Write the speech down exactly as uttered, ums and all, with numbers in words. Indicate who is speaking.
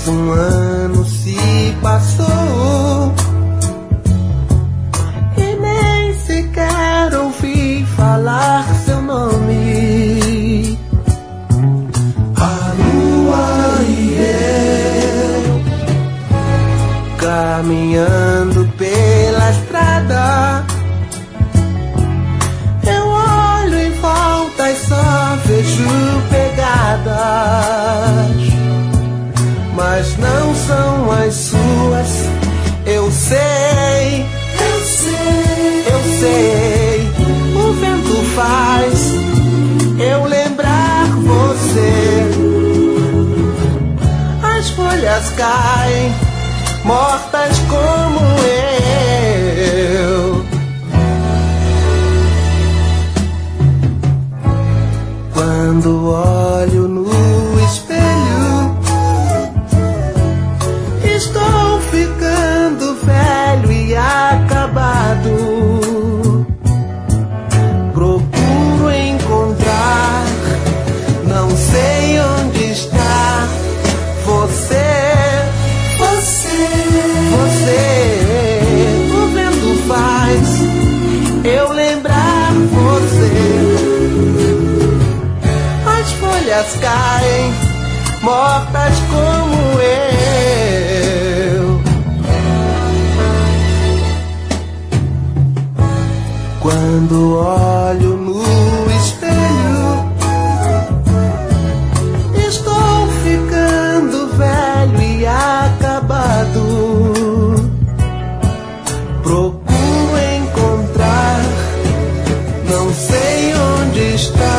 Speaker 1: Mais um ano se passou e nem sequer ouvi falar seu nome. A lua e eu caminhando pela estrada, eu olho em volta e só vejo pegadas, mas não são as suas. Eu sei, eu sei, eu sei. O vento faz eu lembrar você. As folhas caem mortas como eu. Quando olho no espelho, estou ficando velho e acabado. Procuro encontrar, não sei onde está você, você, você. O vento faz eu lembrar você. As folhas caem mortas como eu. Quando olho no espelho, estou ficando velho e acabado. Procuro encontrar, não sei onde está